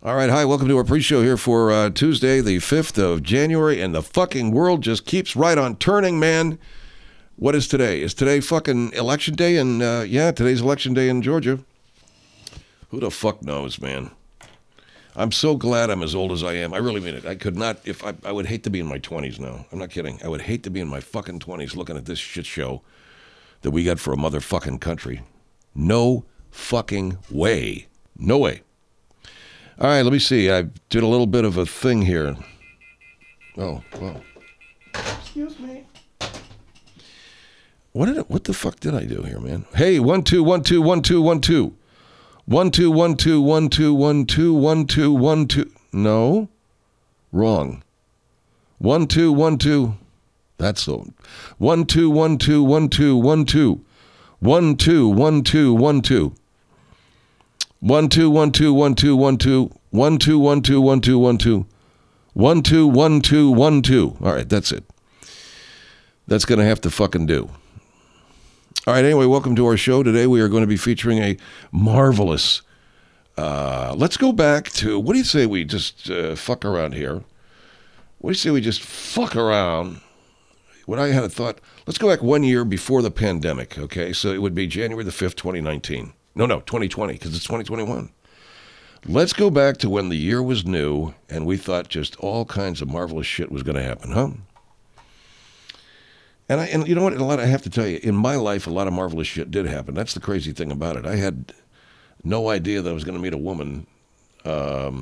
All right, hi, welcome to our pre-show here for Tuesday, the 5th of January, and the fucking world just keeps right on turning, man. What is today? Is today fucking election day? And yeah, today's election day in Georgia. Who the fuck knows, man? I'm so glad I'm as old as I am. I really mean it. I could not, if I would hate to be in my 20s now. I'm not kidding. I would hate to be in my fucking 20s looking at this shit show that we got for a motherfucking country. No fucking way. No way. All right, let me see. I did a little bit of a thing here. Oh, well. Excuse me. What the fuck did I do here, man? Hey, 1 2 1 2 1 2 1 2. 1 2 1 2 1 2 1 2 1 2 1 2. No. Wrong. 1 2 1 2. That's the 1 2 1 2 1 2 1 2. 1 2 1 2 1 2. 1 2 1 2 1 2 1 2 1 2 1 2 1 2 1 2 1 2 1 2 1 2. All right, that's it. That's going to have to fucking do. All right, anyway, welcome to our show. Today we are going to be featuring a marvelous, let's go back to, what do you say we just fuck around here? What do you say we just fuck around? What I had a thought, let's go back 1 year before the pandemic, okay? So it would be January the 5th, 2019. No, 2020, because it's 2021. Let's go back to when the year was new and we thought just all kinds of marvelous shit was going to happen, huh? And you know what? I have to tell you, in my life, a lot of marvelous shit did happen. That's the crazy thing about it. I had no idea that I was going to meet a woman. I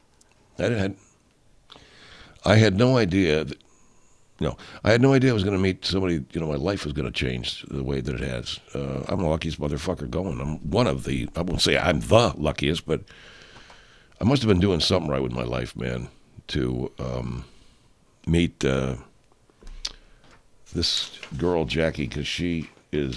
had no idea that, I had no idea I was going to meet somebody, my life was going to change the way that it has. I'm the luckiest motherfucker going. I'm one of the, I won't say I'm the luckiest, but I must have been doing something right with my life, man, to meet this girl, Jackie, because she's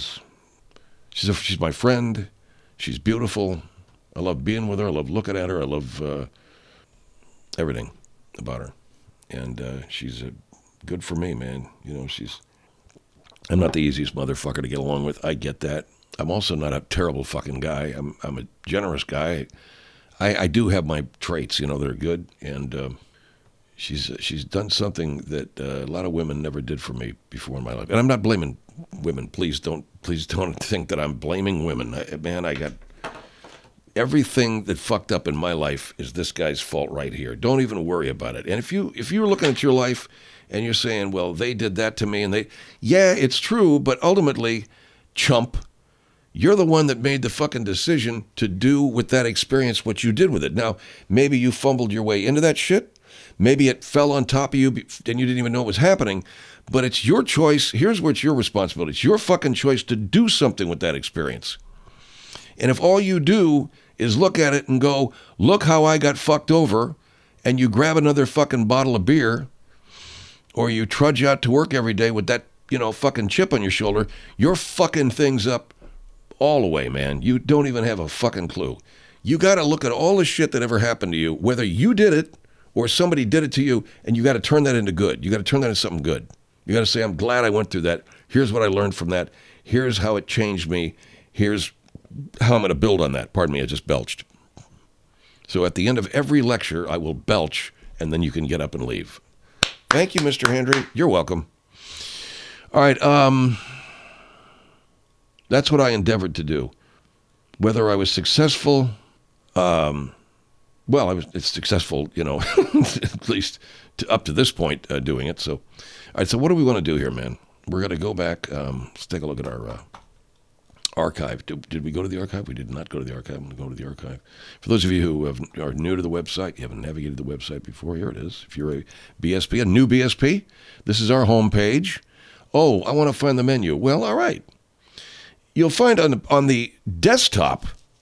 my friend. She's beautiful. I love being with her. I love looking at her. I love everything about her. And she's good for me, man. I'm not the easiest motherfucker to get along with. I get that. I'm also not a terrible fucking guy. I'm a generous guy. I do have my traits, that are good. And she's done something that a lot of women never did for me before in my life. And I'm not blaming women. Please don't think that I'm blaming women. I got everything that fucked up in my life is this guy's fault right here. Don't even worry about it. And if you're looking at your life and you're saying, well, they did that to me, and yeah, it's true, but ultimately, chump, you're the one that made the fucking decision to do with that experience what you did with it. Now, maybe you fumbled your way into that shit. Maybe it fell on top of you and you didn't even know it was happening. But it's your choice. Here's where it's your responsibility. It's your fucking choice to do something with that experience. And if all you do is look at it and go, look how I got fucked over, and you grab another fucking bottle of beer, or you trudge out to work every day with that, fucking chip on your shoulder, you're fucking things up all the way, man. You don't even have a fucking clue. You got to look at all the shit that ever happened to you, whether you did it or somebody did it to you, and you got to turn that into good. You got to turn that into something good. You got to say, I'm glad I went through that. Here's what I learned from that. Here's how it changed me. Here's how I'm going to build on that. Pardon me, I just belched. So at the end of every lecture, I will belch, and then you can get up and leave. Thank you, Mr. Hendry. You're welcome. All right, that's what I endeavored to do. Whether I was successful, well, it's successful, at least up to this point doing it. So, all right, so what do we want to do here, man? We're going to go back. Let's take a look at our archive. Did we go to the archive? We did not go to the archive. I'm going to go to the archive. For those of you who are new to the website, you haven't navigated the website before, here it is. If you're a BSP, a new BSP, this is our homepage. Oh, I want to find the menu. Well, all right. You'll find on the desktop,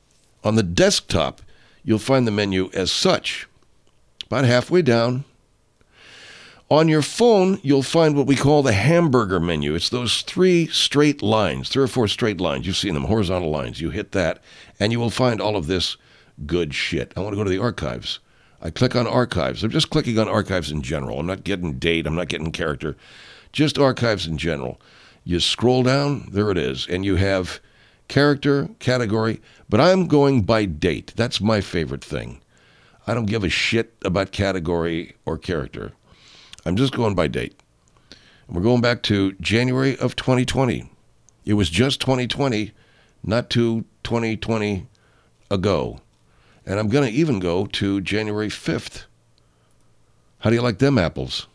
you'll find the menu as such, about halfway down. On your phone, you'll find what we call the hamburger menu. It's those three or four straight lines. You've seen them, horizontal lines. You hit that, and you will find all of this good shit. I want to go to the archives. I click on archives. I'm just clicking on archives in general. I'm not getting date. I'm not getting character. Just archives in general. You scroll down, there it is, and you have character, category, but I'm going by date. That's my favorite thing. I don't give a shit about category or character. I'm just going by date. And we're going back to January of 2020. It was just 2020, not to 2020 ago. And I'm going to even go to January 5th. How do you like them apples?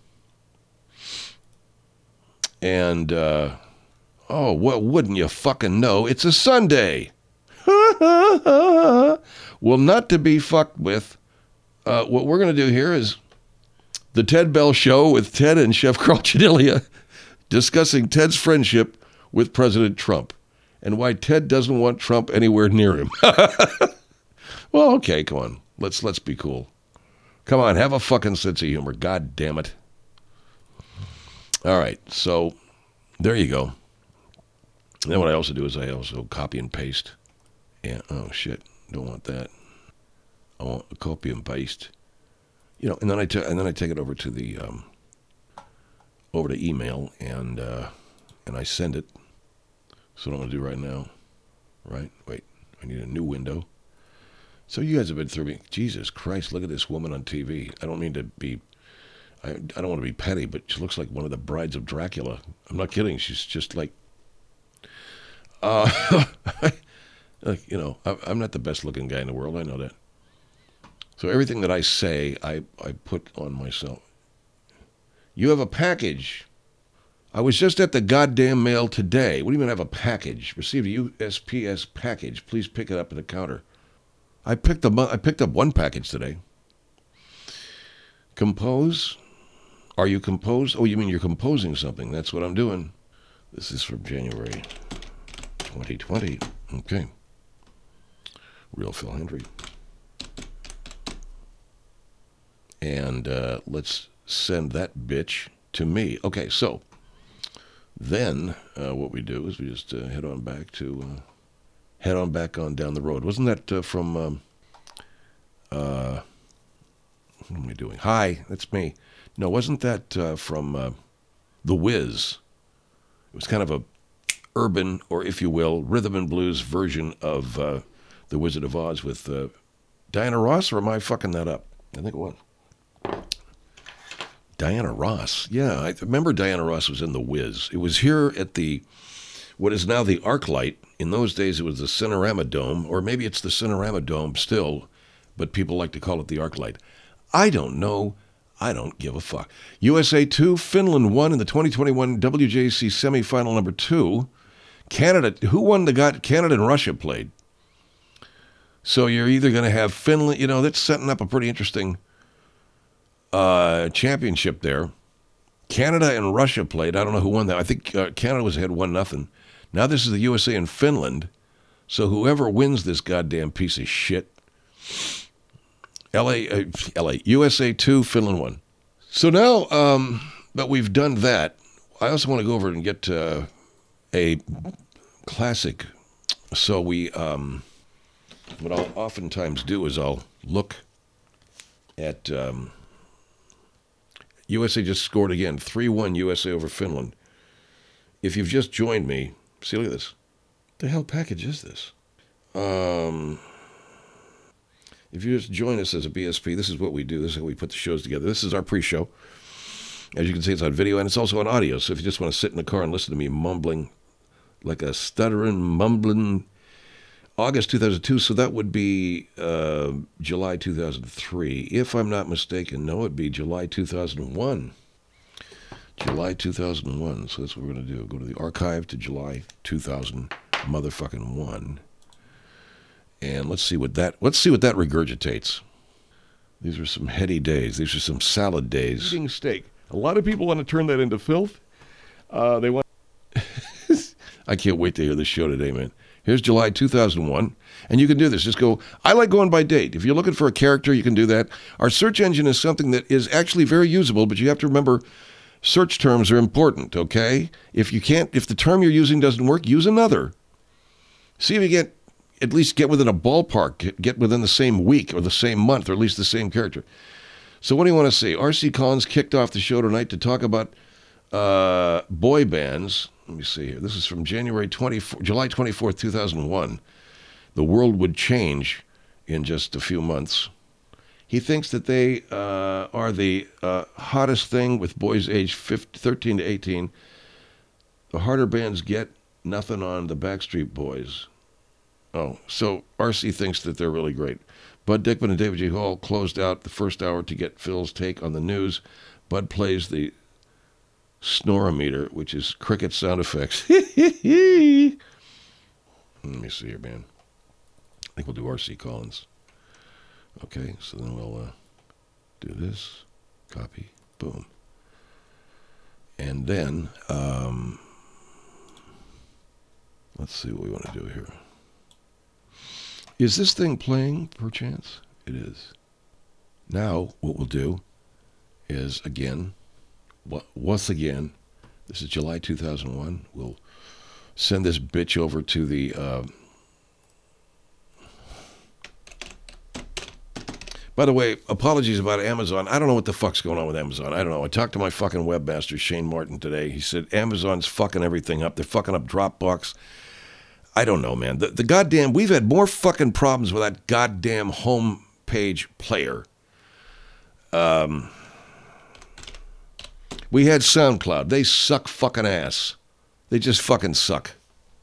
And, what wouldn't you fucking know? It's a Sunday. Well, not to be fucked with. What we're going to do here is the Ted Bell Show with Ted and Chef Carl Chedilia discussing Ted's friendship with President Trump and why Ted doesn't want Trump anywhere near him. Well, okay, come on. Let's be cool. Come on, have a fucking sense of humor. God damn it. All right, so there you go. And then what I also do is I also copy and paste. And oh shit, don't want that. I want a copy and paste. And then I take it over to the over to email and I send it. So what I'm gonna do right now. Right? Wait, I need a new window. So you guys have been through me. Jesus Christ, look at this woman on TV. I don't mean to be, I don't want to be petty, but she looks like one of the brides of Dracula. I'm not kidding. She's just like, I'm not the best looking guy in the world. I know that. So everything that I say, I put on myself. You have a package. I was just at the goddamn mail today. What do you mean I have a package? Received a USPS package. Please pick it up at the counter. I picked up one package today. Compose? Are you composed? Oh, you mean you're composing something. That's what I'm doing. This is from January 2020. Okay. Real Phil Hendry. And let's send that bitch to me. Okay, so then what we do is we just head on back on down the road. Wasn't that from, what am I doing? Hi, that's me. No, wasn't that from The Wiz? It was kind of a urban, or if you will, rhythm and blues version of The Wizard of Oz with Diana Ross, or am I fucking that up? I think it was. Diana Ross. Yeah, I remember Diana Ross was in The Wiz. It was here at what is now the ArcLight. In those days, it was the Cinerama Dome, or maybe it's the Cinerama Dome still, but people like to call it the ArcLight. I don't know. I don't give a fuck. USA 2, Finland 1 in the 2021 WJC semifinal number 2. Canada, who won Canada and Russia played. So you're either going to have Finland, that's setting up a pretty interesting championship there. Canada and Russia played. I don't know who won that. I think Canada was ahead 1-0. Now this is the USA and Finland. So whoever wins this goddamn piece of shit, USA 2, Finland 1. So now that we've done that, I also want to go over and get a classic. So what I'll oftentimes do is I'll look at USA just scored again, 3-1 USA over Finland. If you've just joined me, see, look at this. What the hell package is this? If you just join us as a BSP, this is what we do. This is how we put the shows together. This is our pre-show. As you can see, it's on video, and it's also on audio. So if you just want to sit in the car and listen to me mumbling like a stuttering, mumbling, August 2002, so that would be July 2003. If I'm not mistaken, no, it'd be July 2001. July 2001. So that's what we're going to do. Go to the archive to July 2000 motherfucking 1. And let's see what that regurgitates. These are some heady days. These are some salad days. Eating steak. A lot of people want to turn that into filth. They want. I can't wait to hear this show today, man. Here's July 2001, and you can do this. Just go, I like going by date. If you're looking for a character, you can do that. Our search engine is something that is actually very usable, but you have to remember search terms are important, okay? If the term you're using doesn't work, use another. See if you at least get within a ballpark, get within the same week or the same month, or at least the same character. So what do you want to see? R.C. Collins kicked off the show tonight to talk about boy bands. Let me see here. This is from July 24th, 2001. The world would change in just a few months. He thinks that they are the hottest thing with boys aged 13 to 18. The harder bands get, nothing on the Backstreet Boys. Oh, so RC thinks that they're really great. Bud Dickman and David G. Hall closed out the first hour to get Phil's take on the news. Bud plays the snorometer, which is cricket sound effects. Let me see here, man. I think we'll do RC Collins. Okay, so then we'll do this. Copy. Boom. And then, let's see what we want to do here. Is this thing playing, perchance? It is. Now, what we'll do is, once again, this is July 2001, we'll send this bitch over to the... By the way, apologies about Amazon. I don't know what the fuck's going on with Amazon. I don't know. I talked to my fucking webmaster, Shane Martin, today. He said, Amazon's fucking everything up. They're fucking up Dropbox. I don't know, man. The goddamn, we've had more fucking problems with that goddamn home page player. We had SoundCloud. They suck fucking ass. They just fucking suck.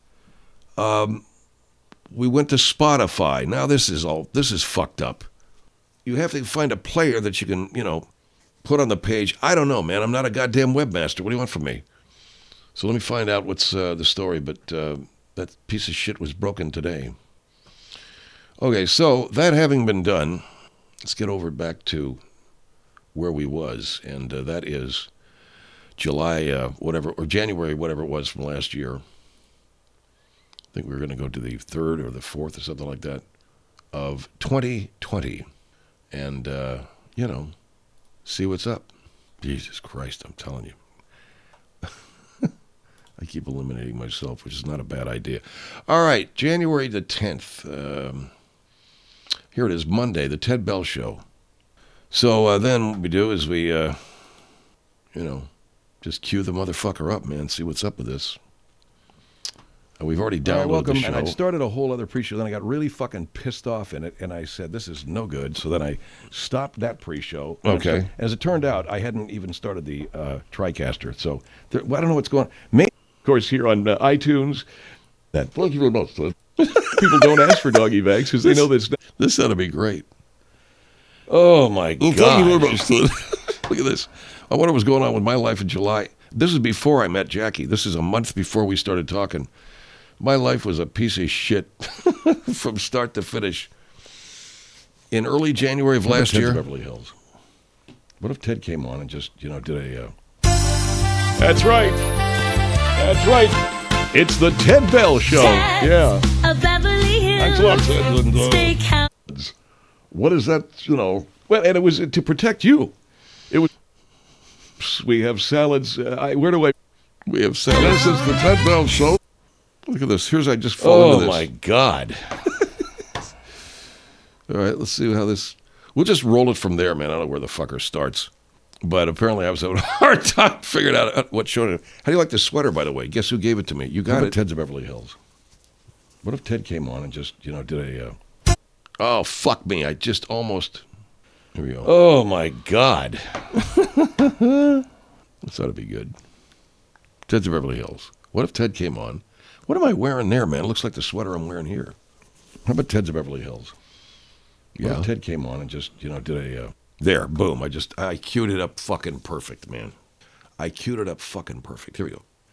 We went to Spotify. Now this is fucked up. You have to find a player that you can, put on the page. I don't know, man. I'm not a goddamn webmaster. What do you want from me? So let me find out what's the story, but that piece of shit was broken today. Okay, so that having been done, let's get over back to where we was, and that is July, whatever, or January, whatever it was from last year. I think we were going to go to the 3rd or the 4th or something like that of 2020, and, see what's up. Jesus Christ, I'm telling you. I keep eliminating myself, which is not a bad idea. All right, January the 10th. Here it is, Monday, the Ted Bell Show. So then what we do is we, just cue the motherfucker up, man, see what's up with this. We've already downloaded the show. And I'd started a whole other pre-show, then I got really fucking pissed off in it, and I said, this is no good. So then I stopped that pre-show. Okay. As it turned out, I hadn't even started the TriCaster. So I don't know what's going on. Of course, here on iTunes, Thank you very much, Ted. people don't ask for doggy bags because they know this. This ought to be great. Oh, my God. Thank you very much, Ted. Look at this. I wonder what's going on with my life in July. This is before I met Jackie. This is a month before we started talking. My life was a piece of shit from start to finish. In early January of last year. Beverly Hills. What if Ted came on and just, did a... That's right. That's right. It's the Ted Bell Show. Yeah. A Beverly Hills Steakhouse. What is that, Well, and it was to protect you. It was... We have salads. Where do I... We have salads. This is the Ted Bell Show. Look at this. Here's I just fall into this. Oh, my God. All right, let's see how this... We'll just roll it from there, man. I don't know where the fucker starts. But apparently I was having a hard time figuring out what show to... How do you like this sweater, by the way? Guess who gave it to me? You got it. Ted's of Beverly Hills. What if Ted came on and just, did a... Oh, fuck me. I just almost... Here we go. Oh, my God. This ought to be good. Ted's of Beverly Hills. What if Ted came on? What am I wearing there, man? It looks like the sweater I'm wearing here. How about Ted's of Beverly Hills? What Yeah. if Ted came on and just, did a... There, boom. I queued it up fucking perfect, man. I queued it up fucking perfect. Here we go.